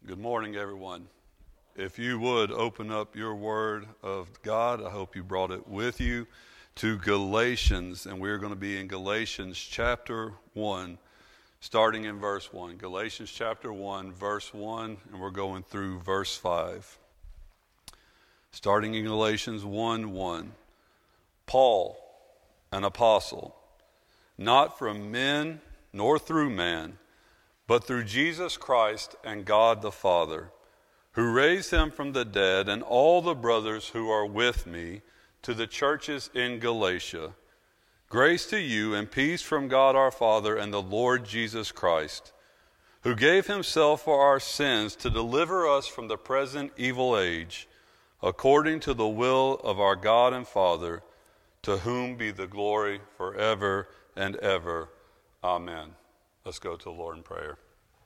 Good morning, everyone. If you would open up your word of God, I hope you brought it with you to Galatians, and we're going to be in Galatians chapter 1, starting in verse 1. Galatians chapter 1, verse 1, and we're going through verse 5. Starting in Galatians 1:1. Paul, an apostle, not from men nor through man, but through Jesus Christ and God the Father, who raised him from the dead, and all the brothers who are with me, to the churches in Galatia. Grace to you and peace from God our Father and the Lord Jesus Christ, who gave himself for our sins to deliver us from the present evil age, according to the will of our God and Father, to whom be the glory forever and ever. Amen. Let's go to the Lord in prayer.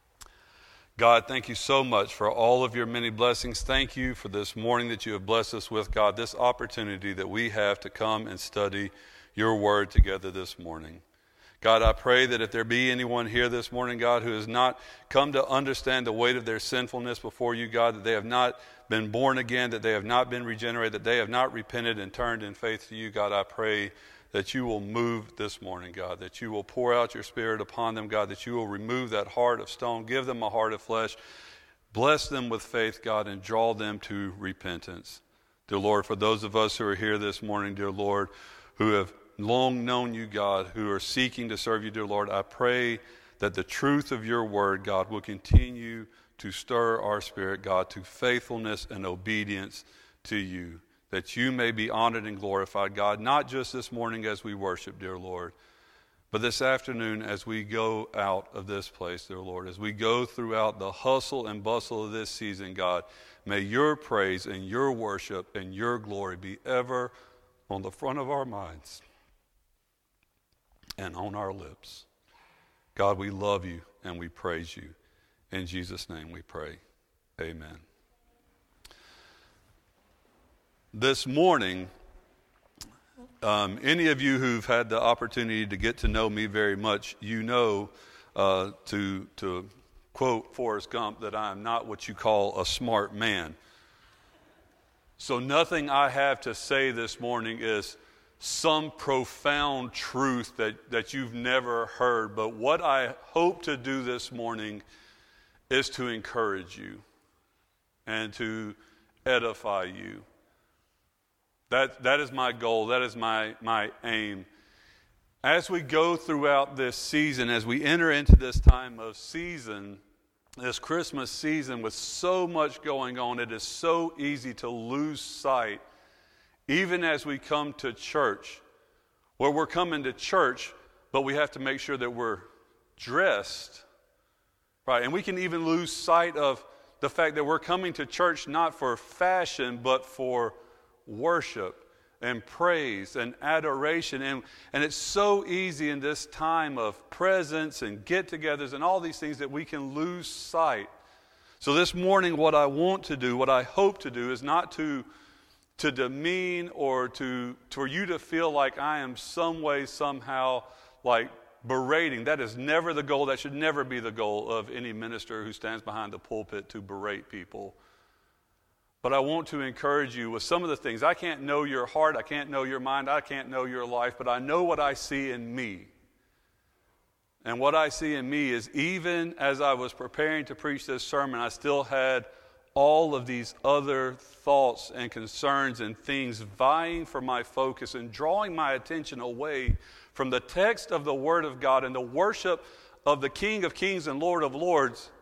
God, thank you so much for all of your many blessings. Thank you for this morning that you have blessed us with, God, this opportunity that we have to come and study your word together this morning. God, I pray that if there be anyone here this morning, God, who has not come to understand the weight of their sinfulness before you, God, that they have not been born again, that they have not been regenerated, that they have not repented and turned in faith to you, God, I pray that you will move this morning, God, that you will pour out your Spirit upon them, God, that you will remove that heart of stone, give them a heart of flesh, bless them with faith, God, and draw them to repentance. Dear Lord, for those of us who are here this morning, dear Lord, who have long known you, God, who are seeking to serve you, dear Lord, I pray that the truth of your word, God, will continue to stir our spirit, God, to faithfulness and obedience to you, that you may be honored and glorified, God, not just this morning as we worship, dear Lord, but this afternoon as we go out of this place, dear Lord, as we go throughout the hustle and bustle of this season, God, may your praise and your worship and your glory be ever on the front of our minds and on our lips. God, we love you and we praise you. In Jesus' name we pray. Amen. This morning, any of you who've had the opportunity to get to know me very much, you know, to quote Forrest Gump, that I am not what you call a smart man. So nothing I have to say this morning is some profound truth that you've never heard. But what I hope to do this morning is to encourage you and to edify you. That is my goal. That is my aim. As we go throughout this season, as we enter into this time of season, this Christmas season with so much going on, it is so easy to lose sight, even as we come to church, where we're coming to church, but we have to make sure that we're dressed, right? And we can even lose sight of the fact that we're coming to church not for fashion, but for worship and praise and adoration. And it's so easy in this time of presents and get-togethers and all these things that we can lose sight. So this morning, what I want to do, what I hope to do, is not to demean or for you to feel like I am some way, somehow, like berating. That is never the goal. That should never be the goal of any minister who stands behind the pulpit, to berate people. But I want to encourage you with some of the things. I can't know your heart. I can't know your mind. I can't know your life. But I know what I see in me. And what I see in me is, even as I was preparing to preach this sermon, I still had all of these other thoughts and concerns and things vying for my focus and drawing my attention away from the text of the Word of God and the worship of the King of Kings and Lord of Lords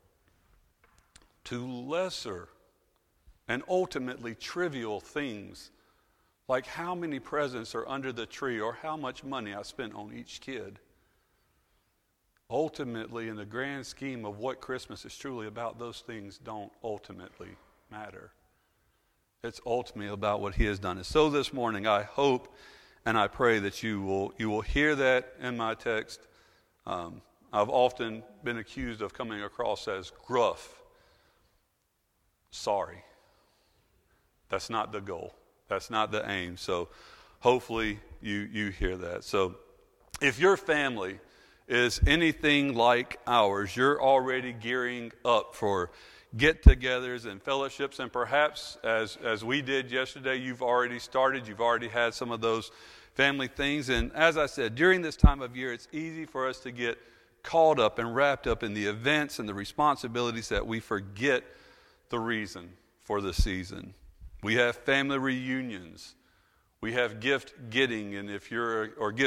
to lesser and ultimately trivial things, like how many presents are under the tree or how much money I spent on each kid. Ultimately, in the grand scheme of what Christmas is truly about, those things don't ultimately matter. It's ultimately about what He has done. And so this morning, I hope and I pray that you will hear that in my text. I've often been accused of coming across as gruff. Sorry. That's not the goal. That's not the aim. So hopefully you hear that. So if your family is anything like ours. You're already gearing up for get-togethers and fellowships, and perhaps as we did yesterday, you've already started. You've already had some of those family things. And as I said, during this time of year, it's easy for us to get caught up and wrapped up in the events and the responsibilities that we forget the reason for the season. We have family reunions. We have gift giving, and if you're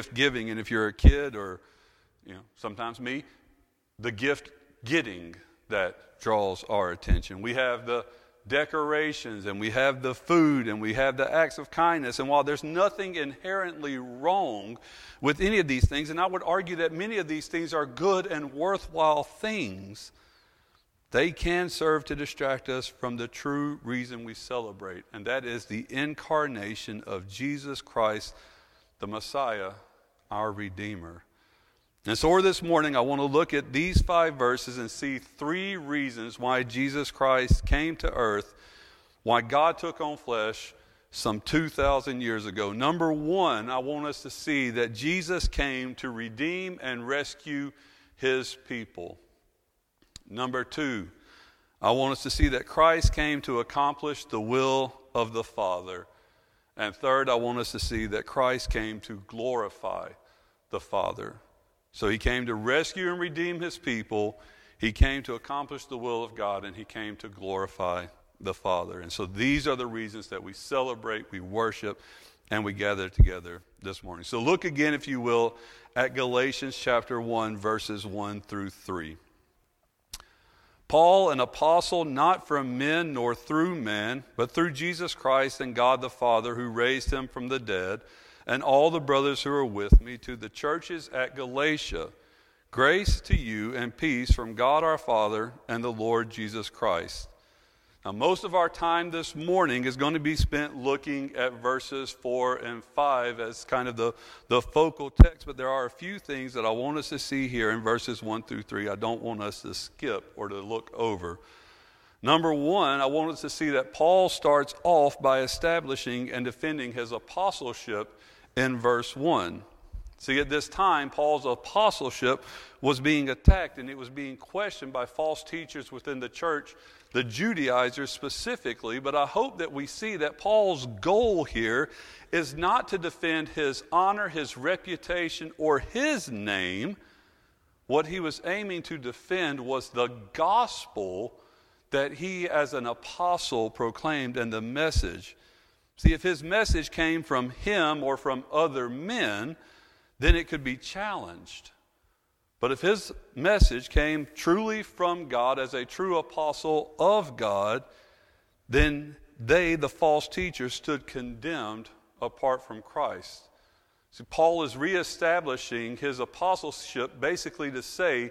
a kid, or sometimes me, the gift getting that draws our attention. We have the decorations, and we have the food, and we have the acts of kindness. And while there's nothing inherently wrong with any of these things, and I would argue that many of these things are good and worthwhile things, they can serve to distract us from the true reason we celebrate, and that is the incarnation of Jesus Christ, the Messiah, our Redeemer. And so this morning, I want to look at these 5 verses and see 3 reasons why Jesus Christ came to earth, why God took on flesh some 2,000 years ago. Number 1, I want us to see that Jesus came to redeem and rescue his people. Number 2, I want us to see that Christ came to accomplish the will of the Father. And third, I want us to see that Christ came to glorify the Father. So he came to rescue and redeem his people, he came to accomplish the will of God, and he came to glorify the Father. And so these are the reasons that we celebrate, we worship, and we gather together this morning. So look again, if you will, at Galatians chapter 1, verses 1 through 3. Paul, an apostle, not from men nor through men, but through Jesus Christ and God the Father, who raised him from the dead, and all the brothers who are with me, to the churches at Galatia, grace to you and peace from God our Father and the Lord Jesus Christ. Now, most of our time this morning is going to be spent looking at verses 4 and 5 as kind of the focal text, but there are a few things that I want us to see here in verses 1 through 3 I don't want us to skip or to look over. Number 1, I want us to see that Paul starts off by establishing and defending his apostleship in verse 1. See, at this time, Paul's apostleship was being attacked, and it was being questioned by false teachers within the church, the Judaizers specifically. But I hope that we see that Paul's goal here is not to defend his honor, his reputation, or his name. What he was aiming to defend was the gospel that he as an apostle proclaimed, and the message. See, if his message came from him or from other men, then it could be challenged. But if his message came truly from God as a true apostle of God, then they, the false teachers, stood condemned apart from Christ. See, Paul is reestablishing his apostleship basically to say,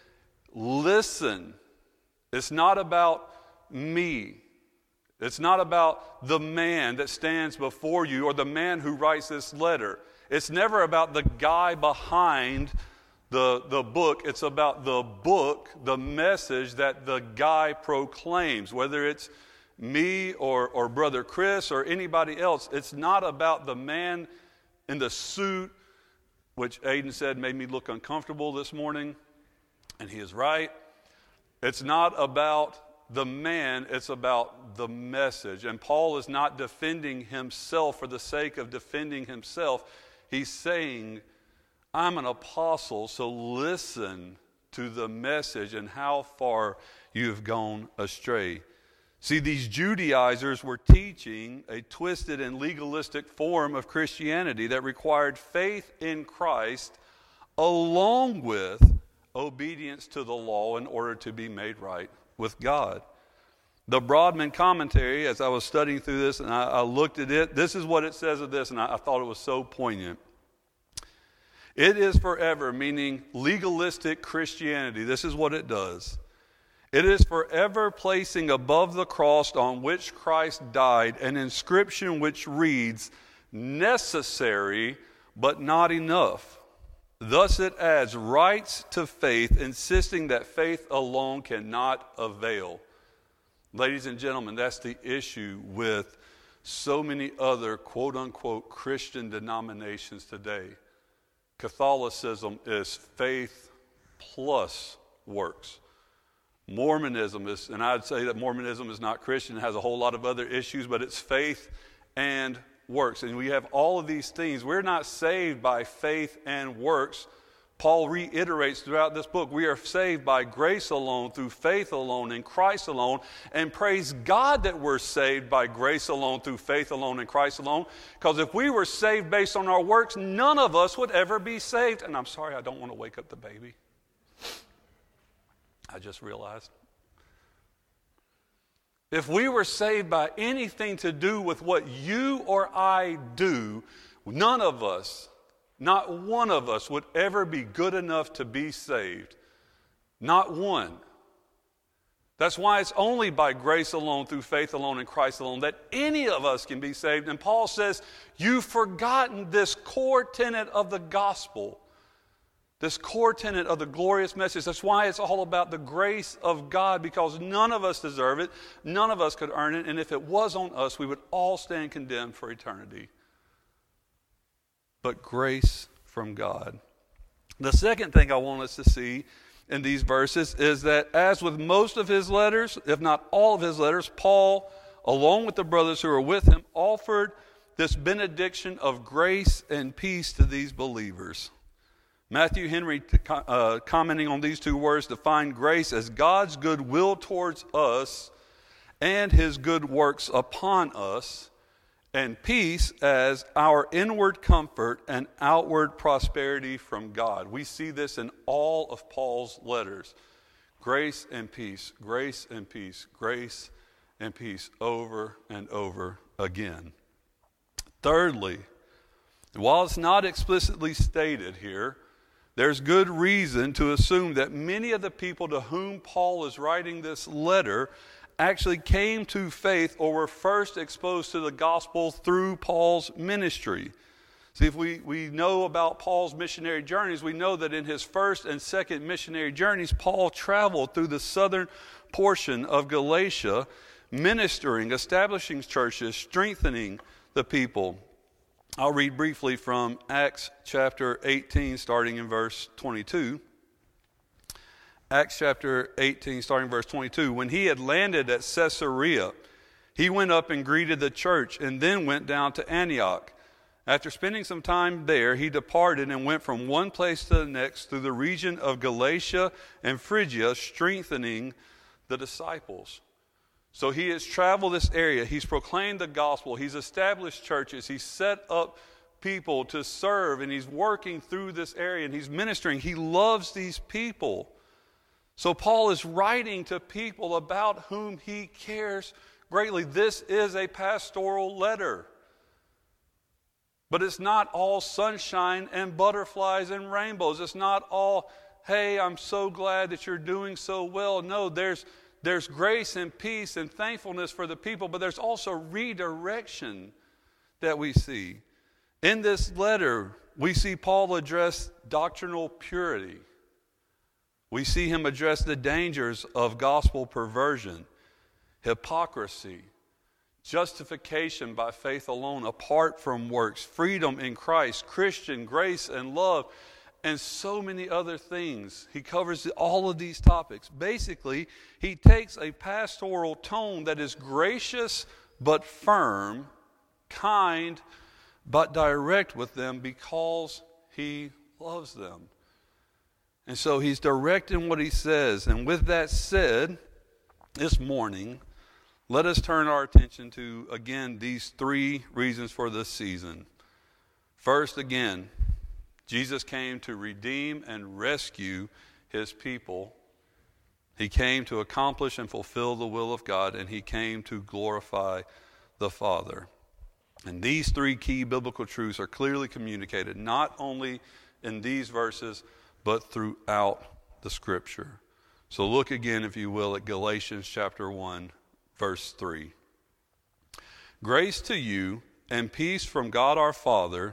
listen, it's not about me. It's not about the man that stands before you or the man who writes this letter. It's never about the guy behind the book. It's about the book, the message that the guy proclaims. Whether it's me or Brother Chris or anybody else, it's not about the man in the suit, which Aiden said made me look uncomfortable this morning, and he is right. It's not about the man, it's about the message. And Paul is not defending himself for the sake of defending himself. He's saying, I'm an apostle, so listen to the message and how far you have gone astray. See, these Judaizers were teaching a twisted and legalistic form of Christianity that required faith in Christ along with obedience to the law in order to be made right with God. The Broadman commentary, as I was studying through this and I looked at it, this is what it says of this, and I thought it was so poignant. It is forever, meaning legalistic Christianity. This is what it does. It is forever placing above the cross on which Christ died an inscription which reads, necessary but not enough. Thus it adds rights to faith, insisting that faith alone cannot avail. Ladies and gentlemen, that's the issue with so many other quote-unquote Christian denominations today. Catholicism is faith plus works. Mormonism is, and I'd say that Mormonism is not Christian. It has a whole lot of other issues, but it's faith and works. And we have all of these things. We're not saved by faith and works. Paul reiterates throughout this book, we are saved by grace alone, through faith alone, in Christ alone. And praise God that we're saved by grace alone, through faith alone, in Christ alone. Because if we were saved based on our works, none of us would ever be saved. And I'm sorry, I don't want to wake up the baby. I just realized. If we were saved by anything to do with what you or I do, none of us, not one of us, would ever be good enough to be saved. Not one. That's why it's only by grace alone, through faith alone, in Christ alone, that any of us can be saved. And Paul says, you've forgotten this core tenet of the gospel. This core tenet of the glorious message. That's why it's all about the grace of God, because none of us deserve it. None of us could earn it. And if it was on us, we would all stand condemned for eternity. But grace from God. The second thing I want us to see in these verses is that, as with most of his letters, if not all of his letters, Paul, along with the brothers who are with him, offered this benediction of grace and peace to these believers. Matthew Henry, commenting on these two words, defined grace as God's good will towards us and his good works upon us, and peace as our inward comfort and outward prosperity from God. We see this in all of Paul's letters. Grace and peace, grace and peace, grace and peace, over and over again. Thirdly, while it's not explicitly stated here, there's good reason to assume that many of the people to whom Paul is writing this letter actually came to faith or were first exposed to the gospel through Paul's ministry. See, if we know about Paul's missionary journeys, we know that in his first and second missionary journeys, Paul traveled through the southern portion of Galatia, ministering, establishing churches, strengthening the people. I'll read briefly from Acts chapter 18, starting in verse 22. Acts chapter 18, starting verse 22. When he had landed at Caesarea, he went up and greeted the church and then went down to Antioch. After spending some time there, he departed and went from one place to the next through the region of Galatia and Phrygia, strengthening the disciples. So he has traveled this area. He's proclaimed the gospel. He's established churches. He's set up people to serve, and he's working through this area, and he's ministering. He loves these people. So Paul is writing to people about whom he cares greatly. This is a pastoral letter. But it's not all sunshine and butterflies and rainbows. It's not all, hey, I'm so glad that you're doing so well. No, there's grace and peace and thankfulness for the people, but there's also redirection that we see. In this letter, we see Paul address doctrinal purity. We see him address the dangers of gospel perversion, hypocrisy, justification by faith alone, apart from works, freedom in Christ, Christian grace and love, and so many other things. He covers all of these topics. Basically, he takes a pastoral tone that is gracious but firm, kind but direct with them, because he loves them. And so he's direct in what he says. And with that said, this morning, let us turn our attention to, again, these three reasons for this season. First, again, Jesus came to redeem and rescue his people. He came to accomplish and fulfill the will of God, and he came to glorify the Father. And these three key biblical truths are clearly communicated, not only in these verses, but throughout the Scripture. So look again, if you will, at Galatians chapter 1, verse 3. Grace to you and peace from God our Father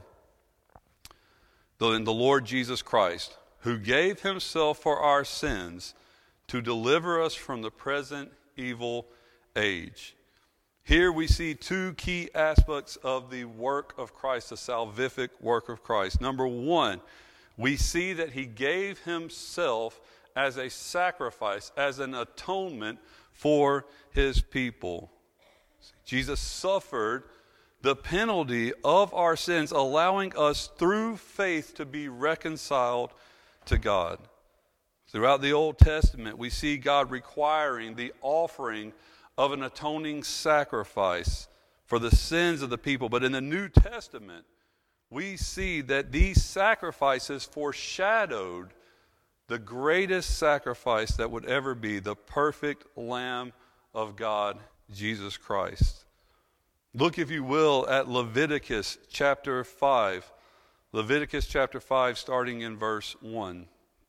and the Lord Jesus Christ, who gave himself for our sins to deliver us from the present evil age. Here we see two key aspects of the work of Christ, the salvific work of Christ. Number one, we see that he gave himself as a sacrifice, as an atonement for his people. Jesus suffered the penalty of our sins, allowing us through faith to be reconciled to God. Throughout the Old Testament, we see God requiring the offering of an atoning sacrifice for the sins of the people. But in the New Testament, we see that these sacrifices foreshadowed the greatest sacrifice that would ever be, the perfect Lamb of God, Jesus Christ. Look, if you will, at Leviticus chapter 5. Leviticus chapter 5, starting in verse 1.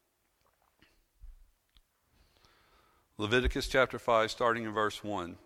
Leviticus chapter 5, starting in verse 1.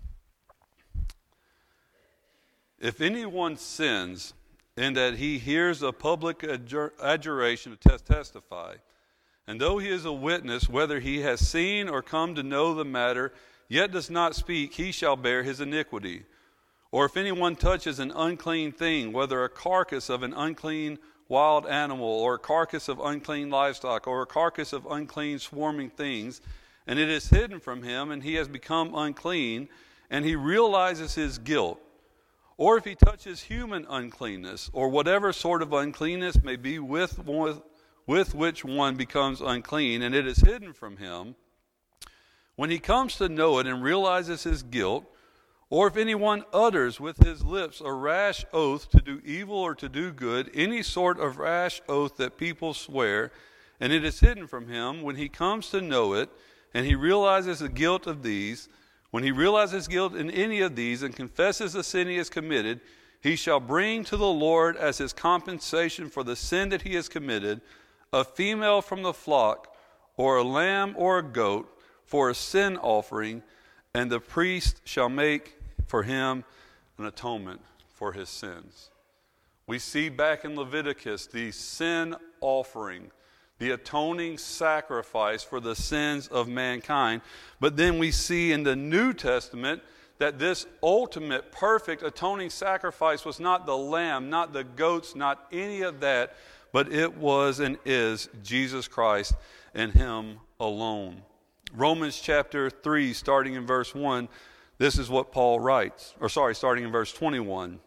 If anyone sins in that he hears a public adjuration to testify, and though he is a witness, whether he has seen or come to know the matter, yet does not speak, he shall bear his iniquity. Or if anyone touches an unclean thing, whether a carcass of an unclean wild animal, or a carcass of unclean livestock, or a carcass of unclean swarming things, and it is hidden from him, and he has become unclean, and he realizes his guilt, or if he touches human uncleanness, or whatever sort of uncleanness may be with which one becomes unclean, and it is hidden from him, when he comes to know it and realizes his guilt, or if anyone utters with his lips a rash oath to do evil or to do good, any sort of rash oath that people swear, and it is hidden from him, when he comes to know it, and he realizes the guilt of these, when he realizes guilt in any of these and confesses the sin he has committed, he shall bring to the Lord as his compensation for the sin that he has committed a female from the flock, or a lamb or a goat, for a sin offering, and the priest shall make for him an atonement for his sins. We see back in Leviticus the sin offering, the atoning sacrifice for the sins of mankind. But then we see in the New Testament that this ultimate, perfect atoning sacrifice was not the lamb, not the goats, not any of that, but it was and is Jesus Christ and him alone. Romans chapter 3, starting in verse 1, this is what Paul writes, starting in verse 21.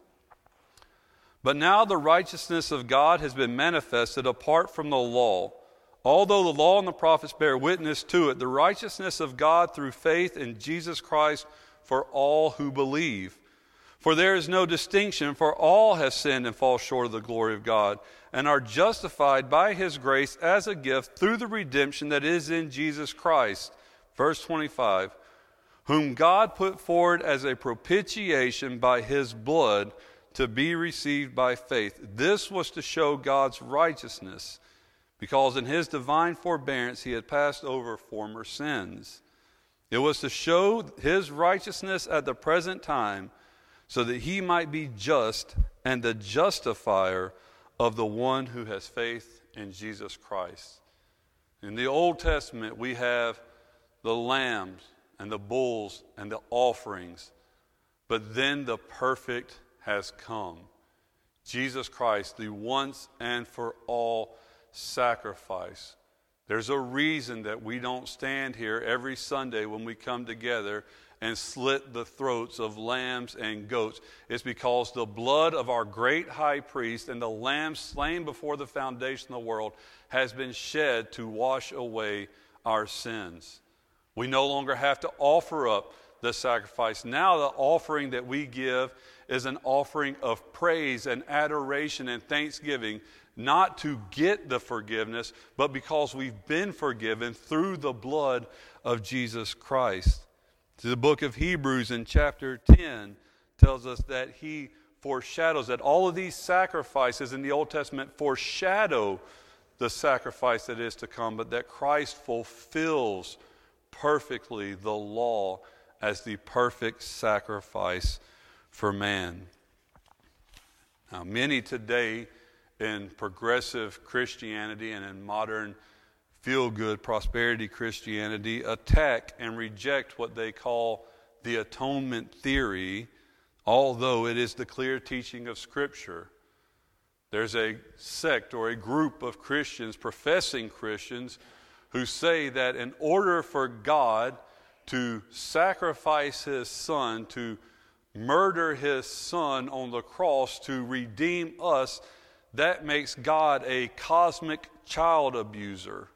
But now the righteousness of God has been manifested apart from the law. Although the law and the prophets bear witness to it, the righteousness of God through faith in Jesus Christ for all who believe. For there is no distinction, for all have sinned and fall short of the glory of God, and are justified by his grace as a gift through the redemption that is in Jesus Christ. Verse 25, whom God put forward as a propitiation by his blood to be received by faith. This was to show God's righteousness, because in his divine forbearance he had passed over former sins. It was to show his righteousness at the present time, so that he might be just and the justifier of the one who has faith in Jesus Christ. In the Old Testament, we have the lambs and the bulls and the offerings, but then the perfect has come. Jesus Christ, the once and for all sacrifice. There's a reason that we don't stand here every Sunday when we come together and slit the throats of lambs and goats. It's because the blood of our great high priest and the lamb slain before the foundation of the world has been shed to wash away our sins. We no longer have to offer up the sacrifice. Now the offering that we give is an offering of praise and adoration and thanksgiving, not to get the forgiveness, but because we've been forgiven through the blood of Jesus Christ. The book of Hebrews in chapter 10 tells us that he foreshadows, that all of these sacrifices in the Old Testament foreshadow the sacrifice that is to come, but that Christ fulfills perfectly the law as the perfect sacrifice for man. Now, many today in progressive Christianity and in modern feel-good prosperity Christianity attack and reject what they call the atonement theory, although it is the clear teaching of Scripture. There's a sect or a group of Christians, professing Christians, who say that in order for God to sacrifice his son, to murder his son on the cross to redeem us, that makes God a cosmic child abuser.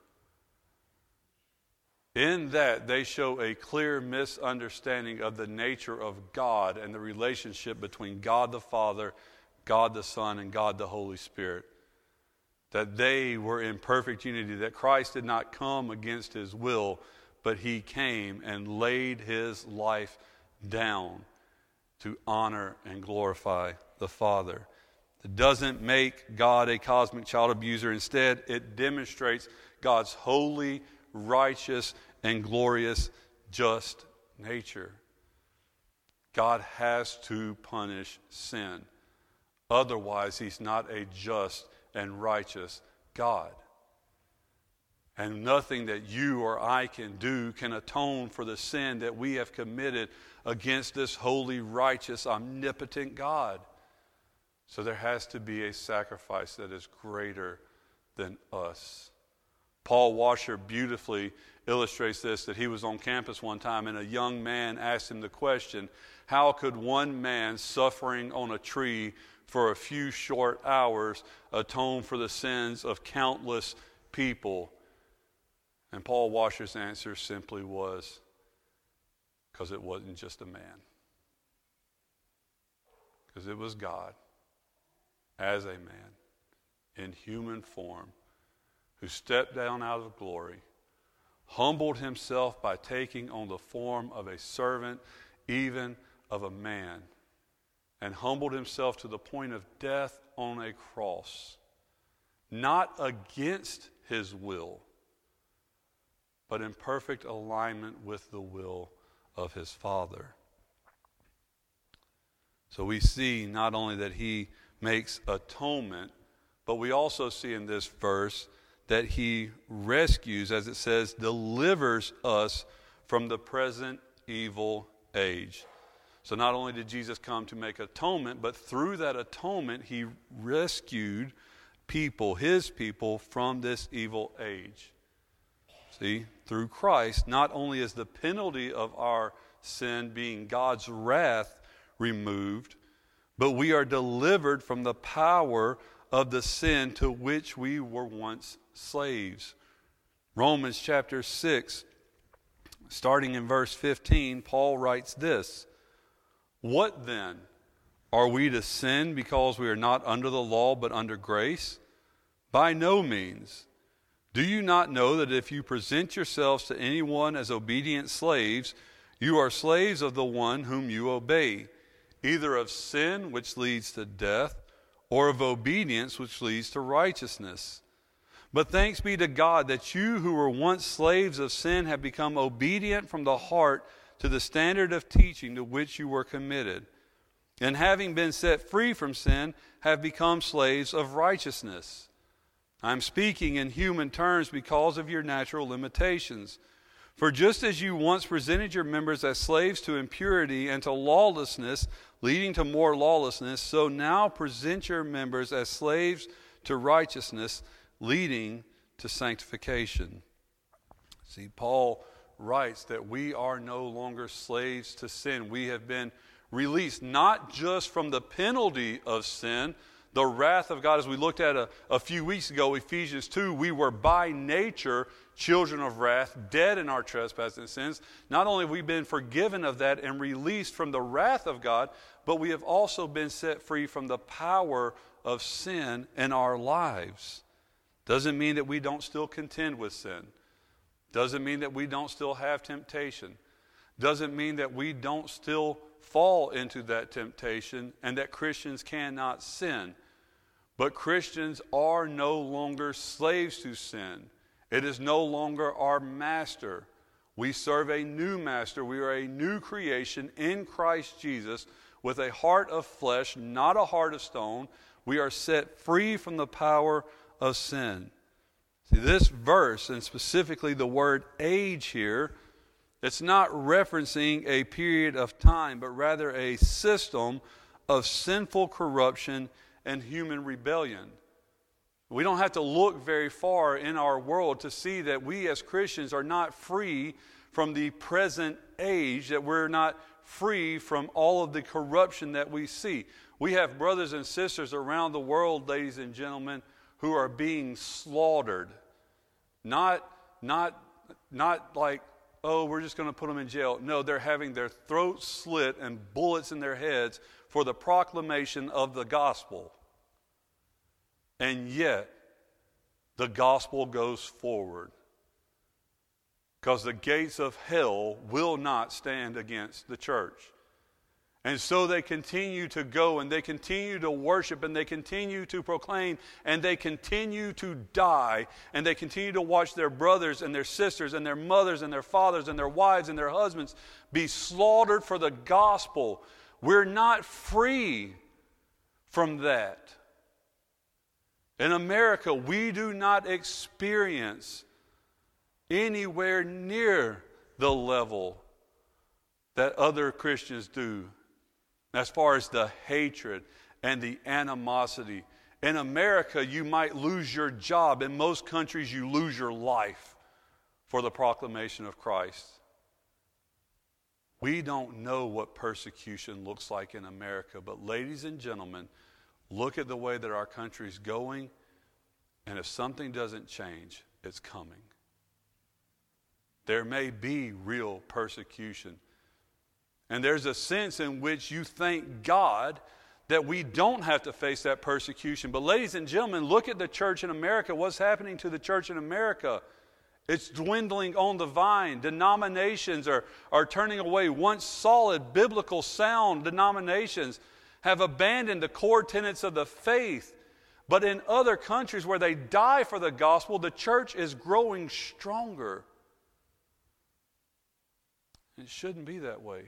In that, they show a clear misunderstanding of the nature of God and the relationship between God the Father, God the Son, and God the Holy Spirit. That they were in perfect unity, that Christ did not come against his will, but he came and laid his life down to honor and glorify the Father. It doesn't make God a cosmic child abuser. Instead, it demonstrates God's holy, righteous, and glorious, just nature. God has to punish sin. Otherwise, he's not a just and righteous God. And nothing that you or I can do can atone for the sin that we have committed against this holy, righteous, omnipotent God. So there has to be a sacrifice that is greater than us. Paul Washer beautifully illustrates this, that he was on campus one time and a young man asked him the question, how could one man suffering on a tree for a few short hours atone for the sins of countless people? And Paul Washer's answer simply was, because it wasn't just a man. Because it was God, as a man, in human form, who stepped down out of glory, humbled himself by taking on the form of a servant, even of a man, and humbled himself to the point of death on a cross, not against his will, but in perfect alignment with the will of his Father. So we see not only that he makes atonement, but we also see in this verse that he rescues, as it says, delivers us from the present evil age. So not only did Jesus come to make atonement, but through that atonement, he rescued people, his people, from this evil age. See, through Christ, not only is the penalty of our sin, being God's wrath, removed, but we are delivered from the power of the sin to which we were once slaves. Romans chapter 6, starting in verse 15, Paul writes this, "What then? Are we to sin because we are not under the law but under grace? By no means. Do you not know that if you present yourselves to anyone as obedient slaves, you are slaves of the one whom you obey, either of sin, which leads to death, or of obedience, which leads to righteousness? But thanks be to God that you who were once slaves of sin have become obedient from the heart to the standard of teaching to which you were committed, and having been set free from sin, have become slaves of righteousness. I'm speaking in human terms because of your natural limitations. For just as you once presented your members as slaves to impurity and to lawlessness, leading to more lawlessness, so now present your members as slaves to righteousness, leading to sanctification." See, Paul writes that we are no longer slaves to sin. We have been released not just from the penalty of sin, the wrath of God, as we looked at a few weeks ago, Ephesians 2, we were by nature children of wrath, dead in our trespasses and sins. Not only have we been forgiven of that and released from the wrath of God, but we have also been set free from the power of sin in our lives. Doesn't mean that we don't still contend with sin. Doesn't mean that we don't still have temptation. Doesn't mean that we don't still fall into that temptation and that Christians cannot sin. But Christians are no longer slaves to sin. It is no longer our master. We serve a new master. We are a new creation in Christ Jesus with a heart of flesh, not a heart of stone. We are set free from the power of sin. See, this verse, and specifically the word age here, it's not referencing a period of time, but rather a system of sinful corruption and human rebellion. We don't have to look very far in our world to see that we as Christians are not free from the present age, that we're not free from all of the corruption that we see. We have brothers and sisters around the world, ladies and gentlemen, who are being slaughtered. Not like, oh, we're just going to put them in jail. No, they're having their throats slit and bullets in their heads for the proclamation of the gospel. And yet, the gospel goes forward. Because the gates of hell will not stand against the church. And so they continue to go, and they continue to worship, and they continue to proclaim, and they continue to die, and they continue to watch their brothers and their sisters and their mothers and their fathers and their wives and their husbands be slaughtered for the gospel. We're not free from that. In America, we do not experience anywhere near the level that other Christians do as far as the hatred and the animosity. In America, you might lose your job. In most countries, you lose your life for the proclamation of Christ. We don't know what persecution looks like in America, but ladies and gentlemen, look at the way that our country's going, and if something doesn't change, it's coming. There may be real persecution. And there's a sense in which you thank God that we don't have to face that persecution. But ladies and gentlemen, look at the church in America. What's happening to the church in America? It's dwindling on the vine. Denominations are turning away. Once solid, biblical, sound denominations have abandoned the core tenets of the faith. But in other countries where they die for the gospel, the church is growing stronger. It shouldn't be that way.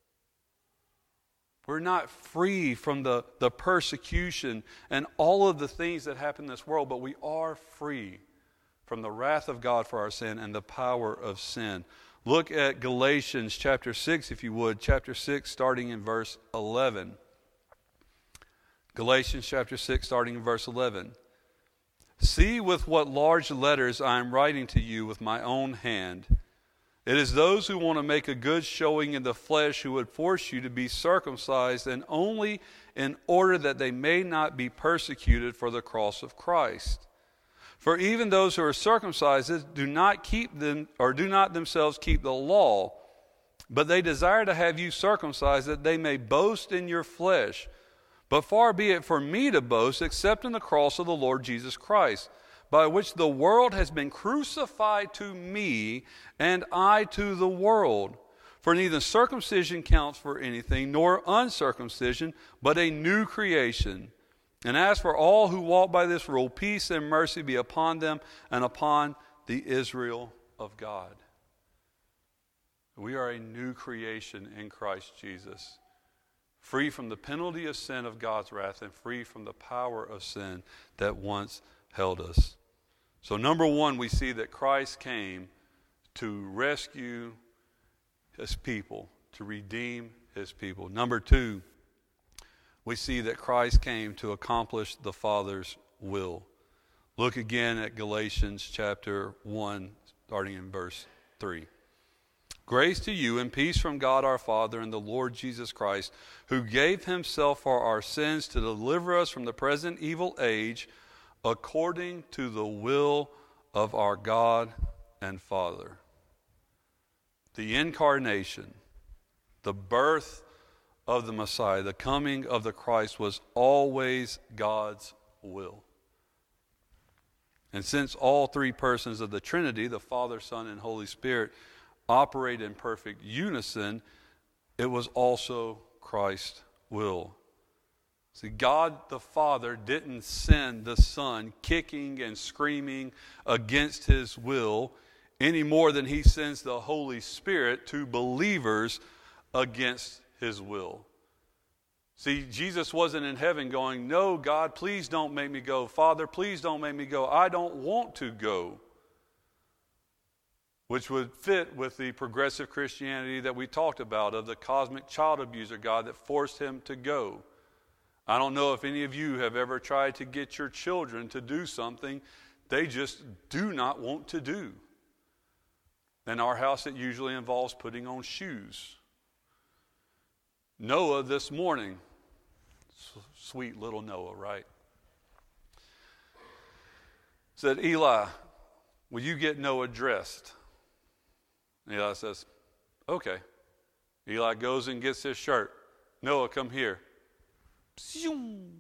We're not free from the persecution and all of the things that happen in this world, but we are free from the wrath of God for our sin and the power of sin. Look at Galatians chapter 6, if you would, chapter 6, starting in verse 11. Galatians chapter 6, starting in verse 11. See with what large letters I am writing to you with my own hand. It is those who want to make a good showing in the flesh who would force you to be circumcised, and only in order that they may not be persecuted for the cross of Christ. For even those who are circumcised do not themselves keep the law, but they desire to have you circumcised, that they may boast in your flesh. But far be it for me to boast, except in the cross of the Lord Jesus Christ, by which the world has been crucified to me, and I to the world. For neither circumcision counts for anything, nor uncircumcision, but a new creation. And as for all who walk by this rule, peace and mercy be upon them and upon the Israel of God. We are a new creation in Christ Jesus, free from the penalty of sin of God's wrath and free from the power of sin that once held us. So number one, we see that Christ came to rescue his people, to redeem his people. Number two, we see that Christ came to accomplish the Father's will. Look again at Galatians chapter 1, starting in verse 3. Grace to you and peace from God our Father and the Lord Jesus Christ, who gave himself for our sins to deliver us from the present evil age, according to the will of our God and Father. The incarnation, the birth of the Messiah, the coming of the Christ was always God's will. And since all three persons of the Trinity, the Father, Son, and Holy Spirit, operate in perfect unison, it was also Christ's will. See, God the Father didn't send the Son kicking and screaming against his will any more than he sends the Holy Spirit to believers against his will. See, Jesus wasn't in heaven going, no, God, please don't make me go. Father, please don't make me go. I don't want to go. Which would fit with the progressive Christianity that we talked about of the cosmic child abuser God that forced him to go. I don't know if any of you have ever tried to get your children to do something they just do not want to do. In our house, it usually involves putting on shoes. Noah this morning, sweet little Noah, right? Said, Eli, will you get Noah dressed? And Eli says, okay. Eli goes and gets his shirt. Noah, come here. I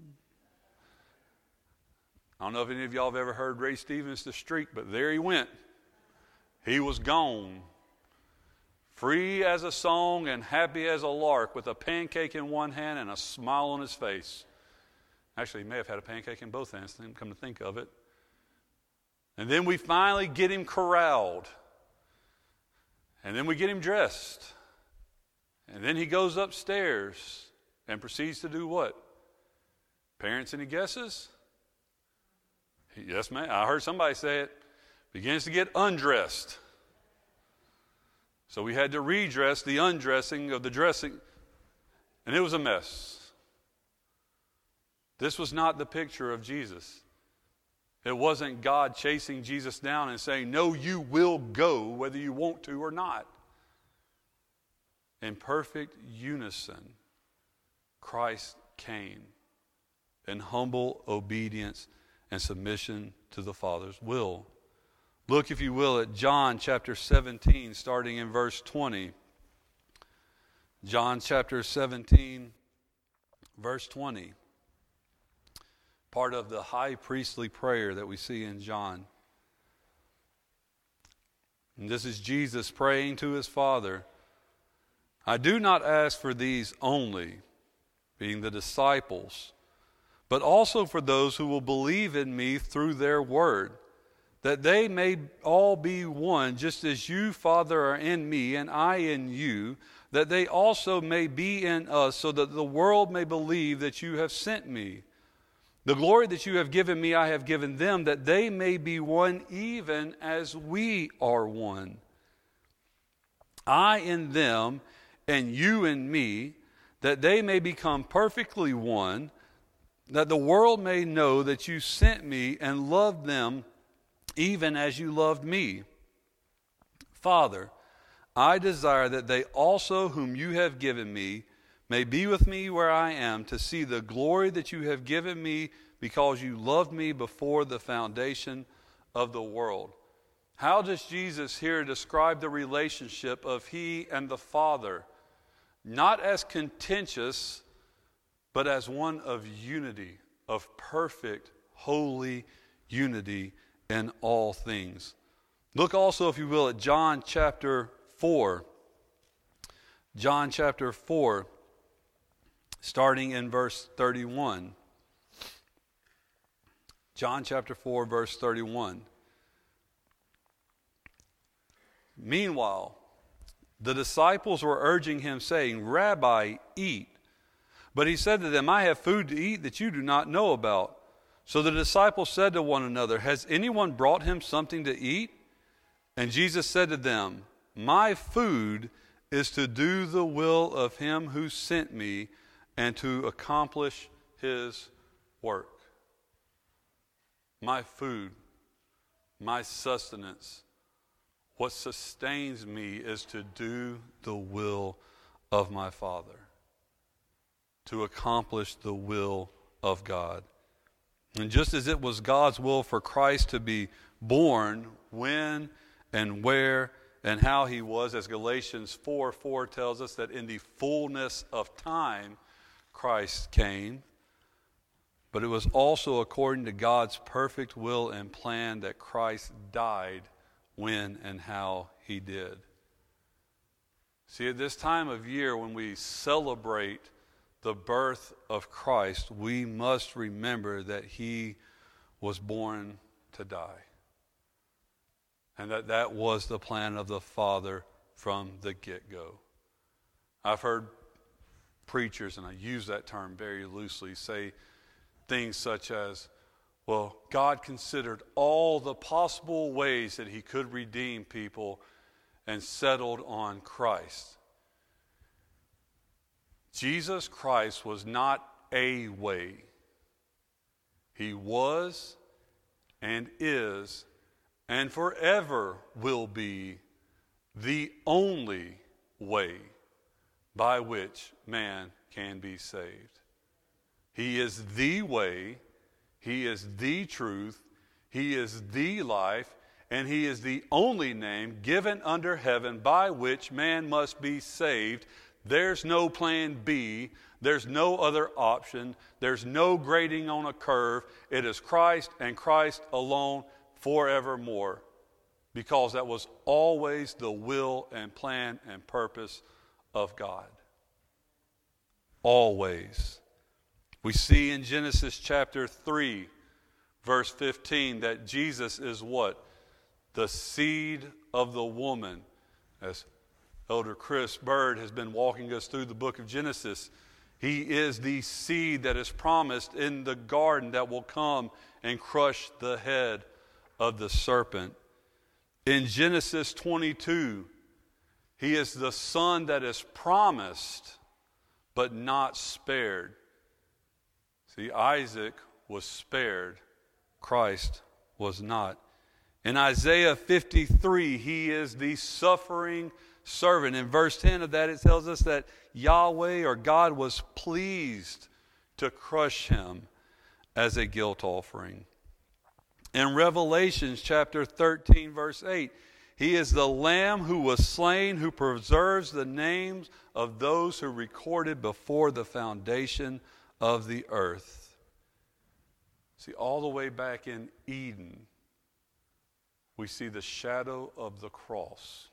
don't know if any of y'all have ever heard Ray Stevens' The Streak, but there he went. He was gone. Free as a song and happy as a lark, with a pancake in one hand and a smile on his face. Actually, he may have had a pancake in both hands, come to think of it. And then we finally get him corralled. And then we get him dressed. And then he goes upstairs and proceeds to do what? Parents, any guesses? Yes, ma'am. I heard somebody say it. Begins to get undressed. So we had to redress the undressing of the dressing. And it was a mess. This was not the picture of Jesus. It wasn't God chasing Jesus down and saying, no, you will go whether you want to or not. In perfect unison, Christ came in humble obedience and submission to the Father's will. Look, if you will, at John chapter 17, starting in verse 20. John chapter 17, verse 20. Part of the high priestly prayer that we see in John. And this is Jesus praying to his Father. I do not ask for these only, being the disciples, but also for those who will believe in me through their word, that they may all be one, just as you, Father, are in me and I in you, that they also may be in us, so that the world may believe that you have sent me. The glory that you have given me, I have given them, that they may be one even as we are one. I in them, and you in me, that they may become perfectly one, that the world may know that you sent me and loved them even as you loved me. Father, I desire that they also whom you have given me may be with me where I am, to see the glory that you have given me, because you loved me before the foundation of the world. How does Jesus here describe the relationship of he and the Father? Not as contentious, but as one of unity, of perfect, holy unity in all things. Look also, if you will, at John chapter 4. John chapter 4, starting in verse 31. John chapter 4, verse 31. Meanwhile, the disciples were urging him, saying, Rabbi, eat. But he said to them, I have food to eat that you do not know about. So the disciples said to one another, Has anyone brought him something to eat? And Jesus said to them, My food is to do the will of him who sent me and to accomplish his work. My food, my sustenance, what sustains me is to do the will of my Father, to accomplish the will of God. And just as it was God's will for Christ to be born when and where and how he was, as Galatians 4:4 tells us, that in the fullness of time Christ came, but it was also according to God's perfect will and plan that Christ died when and how he did. See, at this time of year when we celebrate the birth of Christ, we must remember that he was born to die. And that was the plan of the Father from the get-go. I've heard preachers, and I use that term very loosely, say things such as, well, God considered all the possible ways that he could redeem people and settled on Christ. Jesus Christ was not a way. He was and is and forever will be the only way by which man can be saved. He is the way, He is the truth, He is the life, and He is the only name given under heaven by which man must be saved. There's no plan B. There's no other option. There's no grading on a curve. It is Christ and Christ alone forevermore, because that was always the will and plan and purpose of God. Always. We see in Genesis chapter 3, verse 15, that Jesus is what? The seed of the woman. As Elder Chris Bird has been walking us through the book of Genesis, He is the seed that is promised in the garden that will come and crush the head of the serpent. In Genesis 22, He is the son that is promised but not spared. See, Isaac was spared. Christ was not. In Isaiah 53, He is the suffering servant. In verse 10 of that, it tells us that Yahweh or God was pleased to crush Him as a guilt offering. In Revelation chapter 13, verse 8, He is the Lamb who was slain, who preserves the names of those who recorded before the foundation of the earth. See, all the way back in Eden, we see the shadow of the cross.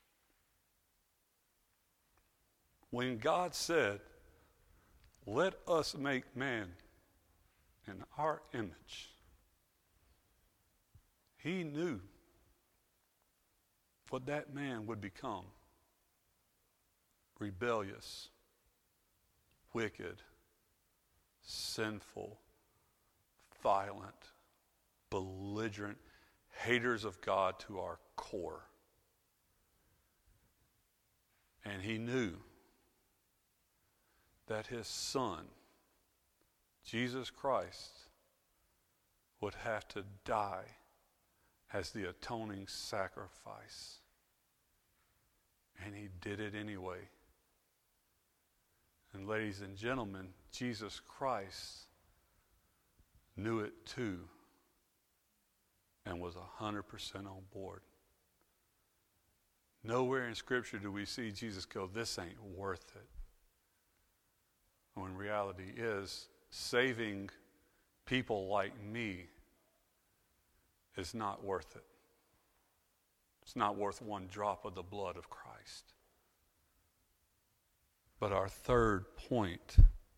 When God said, "Let us make man in our image," He knew what that man would become: rebellious, wicked, sinful, violent, belligerent, haters of God to our core. And He knew that His Son, Jesus Christ, would have to die as the atoning sacrifice. And He did it anyway. And ladies and gentlemen, Jesus Christ knew it too and was 100% on board. Nowhere in Scripture do we see Jesus go, "This ain't worth it." When reality is, saving people like me is not worth it. It's not worth one drop of the blood of Christ. But our third point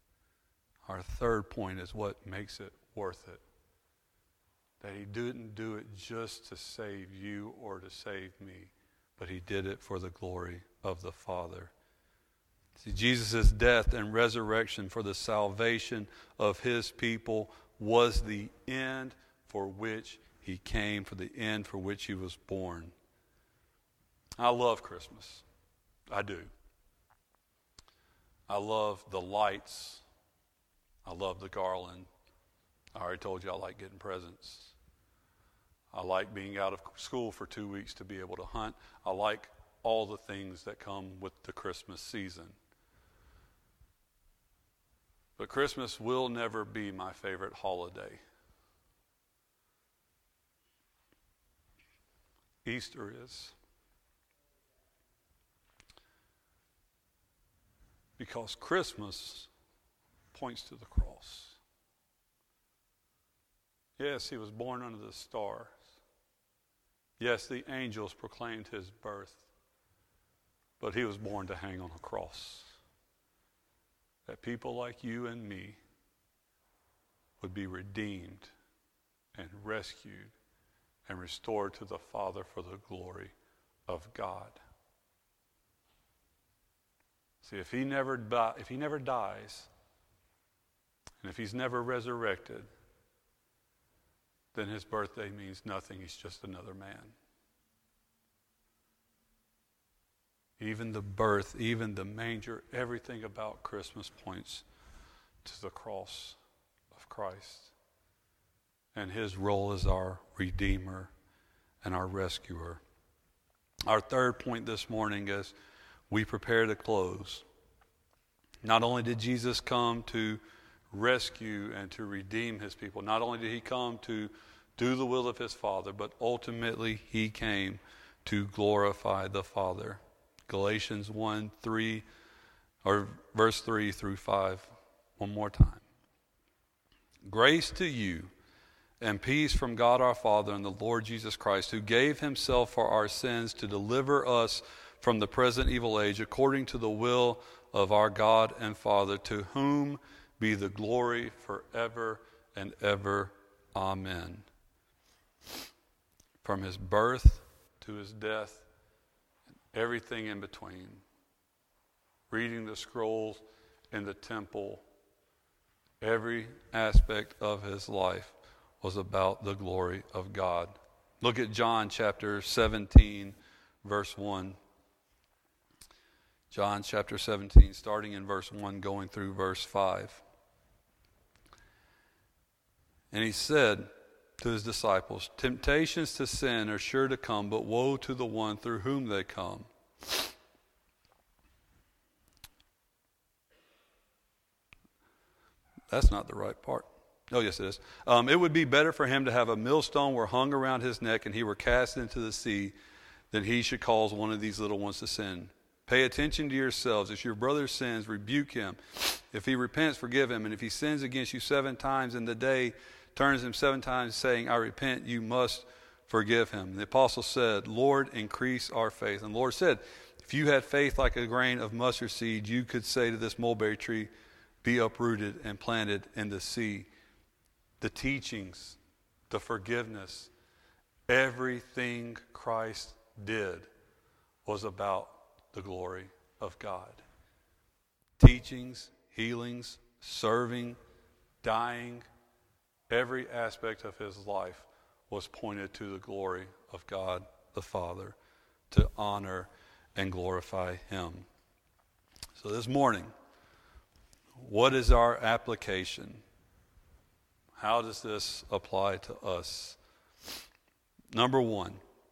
is what makes it worth it. That He didn't do it just to save you or to save me, but He did it for the glory of the Father. See, Jesus' death and resurrection for the salvation of His people was the end for which He came, for the end for which He was born. I love Christmas. I do. I love the lights. I love the garland. I already told you I like getting presents. I like being out of school for 2 weeks to be able to hunt. I like all the things that come with the Christmas season. But Christmas will never be my favorite holiday. Easter is. Because Christmas points to the cross. Yes, He was born under the stars. Yes, the angels proclaimed His birth. But He was born to hang on a cross. That people like you and me would be redeemed and rescued and restored to the Father for the glory of God. See, if he never dies, and if He's never resurrected, then His birthday means nothing. He's just another man. Even the birth, even the manger, everything about Christmas points to the cross of Christ and his role as our Redeemer and our rescuer. Our third point this morning as we prepare to close. Not only did Jesus come to rescue and to redeem his people, not only did he come to do the will of his Father, but ultimately he came to glorify the Father. Galatians 1:3 or verse 3 through 5, one more time. Grace to you and peace from God our Father and the Lord Jesus Christ, who gave himself for our sins to deliver us from the present evil age, according to the will of our God and Father, to whom be the glory forever and ever. Amen. From his birth to his death, and everything in between. Reading the scrolls in the temple, every aspect of his life was about the glory of God. Look at John chapter 17, verse 1. John chapter 17, starting in verse 1, going through verse 5. And he said to his disciples, temptations to sin are sure to come, but woe to the one through whom they come. That's not the right part. Oh, yes, it is. It would be better for him to have a millstone were hung around his neck and he were cast into the sea than he should cause one of these little ones to sin. Pay attention to yourselves. If your brother sins, rebuke him. If he repents, forgive him. And if he sins against you 7 times in the day, turns him 7 times saying, I repent, you must forgive him. And the apostle said, Lord, increase our faith. And the Lord said, if you had faith like a grain of mustard seed, you could say to this mulberry tree, be uprooted and planted in the sea. The teachings, the forgiveness, everything Christ did was about the glory of God. Teachings, healings, serving, dying, every aspect of his life was pointed to the glory of God the Father, to honor and glorify him. So this morning, what is our application? How does this apply to us? Number 1,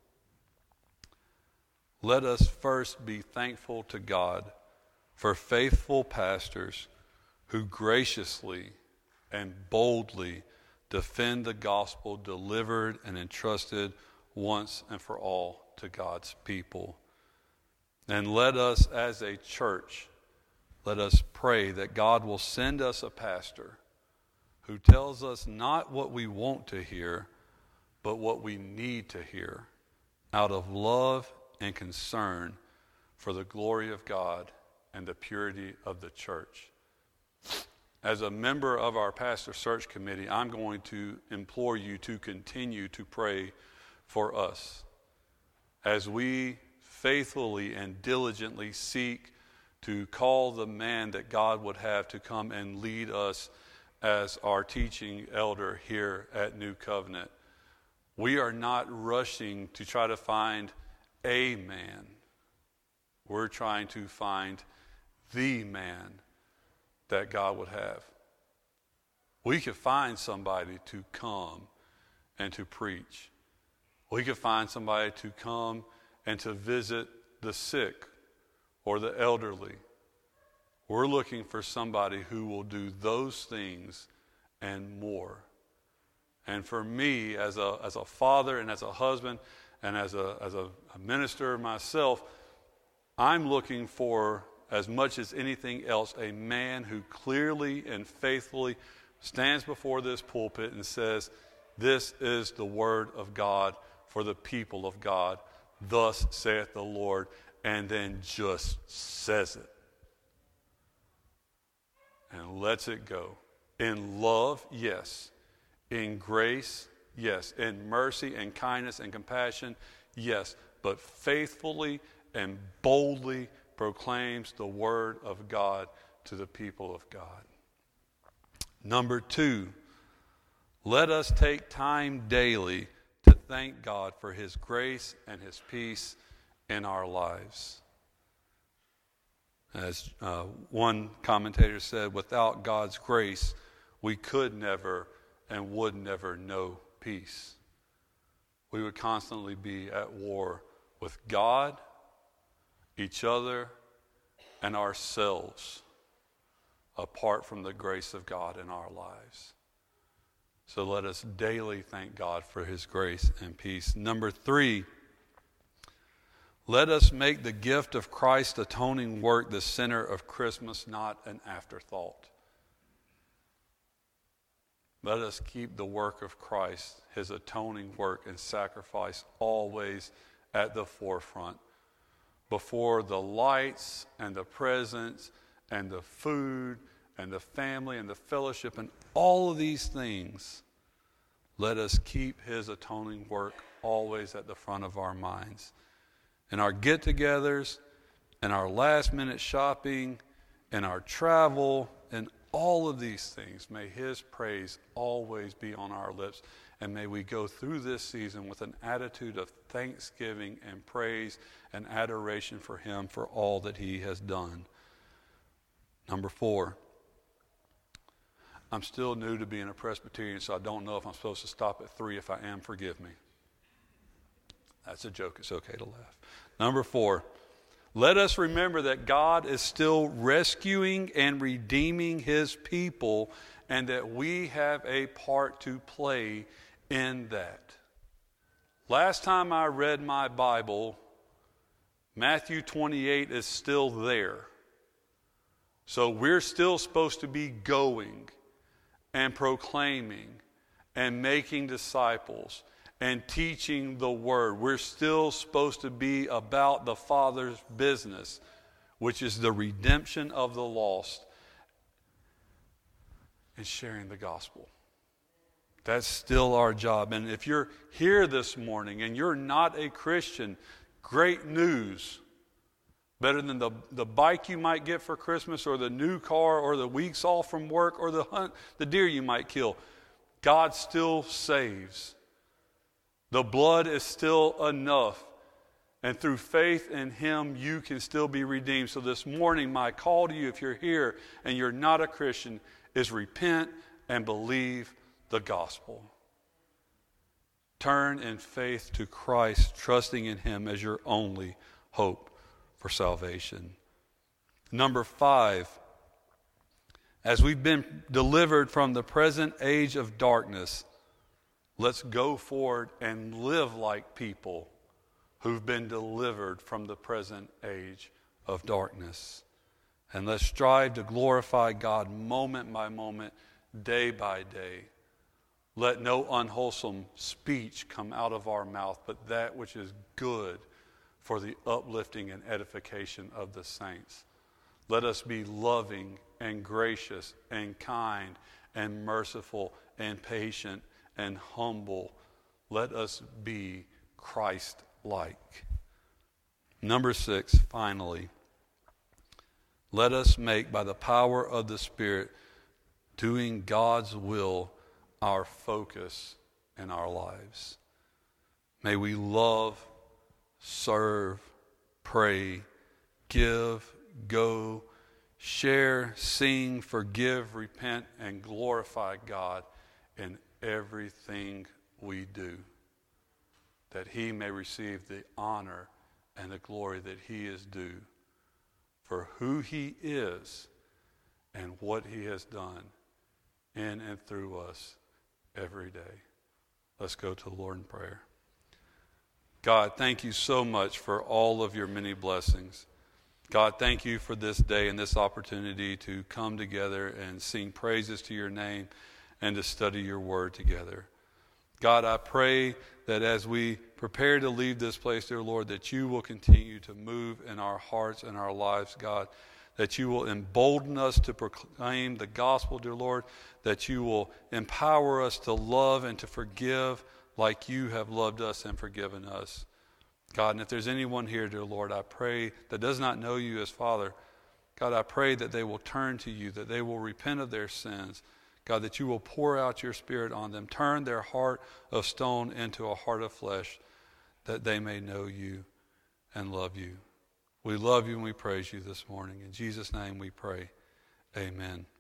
let us first be thankful to God for faithful pastors who graciously and boldly defend the gospel delivered and entrusted once and for all to God's people. And let us as a church, let us pray that God will send us a pastor who tells us not what we want to hear, but what we need to hear out of love and concern for the glory of God and the purity of the church. As a member of our pastor search committee, I'm going to implore you to continue to pray for us as we faithfully and diligently seek to call the man that God would have to come and lead us as our teaching elder here at New Covenant. We are not rushing to try to find a man. We're trying to find the man that God would have. We could find somebody to come and to preach. We could find somebody to come and to visit the sick or the elderly. We're looking for somebody who will do those things and more. And for me, as a father and as a husband and as a minister myself, I'm looking for, as much as anything else, a man who clearly and faithfully stands before this pulpit and says, this is the word of God for the people of God. Thus saith the Lord, and then just says it. And lets it go. In love, yes. In grace, yes. In mercy and kindness and compassion, yes. But faithfully and boldly proclaims the word of God to the people of God. Number 2, let us take time daily to thank God for his grace and his peace in our lives. As one commentator said, without God's grace, we could never and would never know peace. We would constantly be at war with God, each other, and ourselves, apart from the grace of God in our lives. So let us daily thank God for his grace and peace. Number 3, let us make the gift of Christ's atoning work the center of Christmas, not an afterthought. Let us keep the work of Christ, his atoning work and sacrifice, always at the forefront, before the lights and the presents and the food and the family and the fellowship and all of these things. Let us keep his atoning work always at the front of our minds. In our get-togethers, in our last-minute shopping, in our travel, in all of these things, may his praise always be on our lips. And may we go through this season with an attitude of thanksgiving and praise and adoration for him for all that he has done. Number 4, I'm still new to being a Presbyterian, so I don't know if I'm supposed to stop at 3. If I am, forgive me. That's a joke. It's okay to laugh. Number 4, let us remember that God is still rescuing and redeeming his people, and that we have a part to play in that. Last time I read my Bible, Matthew 28 is still there. So we're still supposed to be going and proclaiming and making disciples and teaching the word. We're still supposed to be about the Father's business, which is the redemption of the lost and sharing the gospel. That's still our job. And if you're here this morning and you're not a Christian, great news. Better than the bike you might get for Christmas, or the new car, or the weeks off from work, or the deer you might kill. God still saves. The blood is still enough. And through faith in him, you can still be redeemed. So this morning, my call to you, if you're here and you're not a Christian, is repent and believe the gospel. Turn in faith to Christ, trusting in him as your only hope for salvation. Number 5, as we've been delivered from the present age of darkness, let's go forward and live like people who've been delivered from the present age of darkness. And let's strive to glorify God moment by moment, day by day. Let no unwholesome speech come out of our mouth, but that which is good for the uplifting and edification of the saints. Let us be loving and gracious and kind and merciful and patient and humble. Let us be Christ-like. Number 6, finally, let us make, by the power of the Spirit, doing God's will our focus in our lives. May we love, serve, pray, give, go, share, sing, forgive, repent, and glorify God in everything we do, that he may receive the honor and the glory that he is due for who he is and what he has done in and through us every day. Let's go to the Lord in prayer. God, thank you so much for all of your many blessings. God, thank you for this day and this opportunity to come together and sing praises to your name and to study your word together. God, I pray that as we prepare to leave this place, dear Lord, that you will continue to move in our hearts and our lives, God, that you will embolden us to proclaim the gospel, dear Lord, that you will empower us to love and to forgive like you have loved us and forgiven us. God, and if there's anyone here, dear Lord, I pray that does not know you as Father, God, I pray that they will turn to you, that they will repent of their sins. God, that you will pour out your Spirit on them. Turn their heart of stone into a heart of flesh, that they may know you and love you. We love you and we praise you this morning. In Jesus' name we pray. Amen.